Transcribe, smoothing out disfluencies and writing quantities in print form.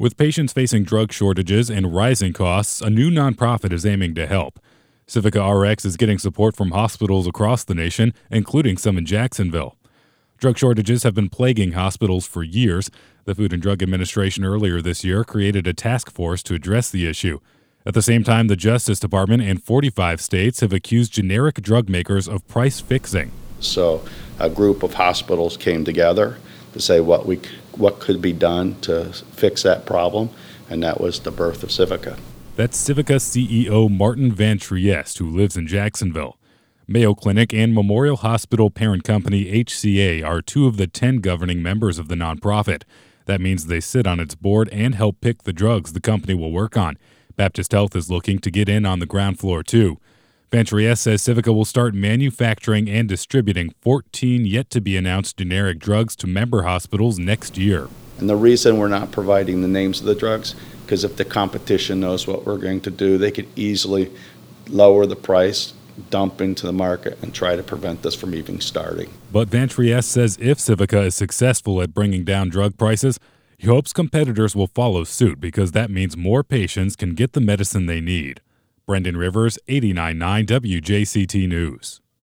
With patients facing drug shortages and rising costs, a new nonprofit is aiming to help. Civica RX is getting support from hospitals across the nation, including some in Jacksonville. Drug shortages have been plaguing hospitals for years. The Food and Drug Administration earlier this year created a task force to address the issue. At the same time, the Justice Department and 45 states have accused generic drug makers of price fixing. So a group of hospitals came together to say what could be done to fix that problem, and that was the birth of Civica. That's Civica CEO Martin Van Trieste, who lives in Jacksonville. Mayo Clinic and Memorial Hospital parent company HCA are two of the 10 governing members of the nonprofit. That means they sit on its board and help pick the drugs the company will work on. Baptist Health is looking to get in on the ground floor, too. Van Trieste says Civica will start manufacturing and distributing 14 yet-to-be-announced generic drugs to member hospitals next year. And the reason we're not providing the names of the drugs, because if the competition knows what we're going to do, they could easily lower the price, dump into the market, and try to prevent this from even starting. But Van Trieste says if Civica is successful at bringing down drug prices, he hopes competitors will follow suit because that means more patients can get the medicine they need. Brendan Rivers, 89.9 WJCT News.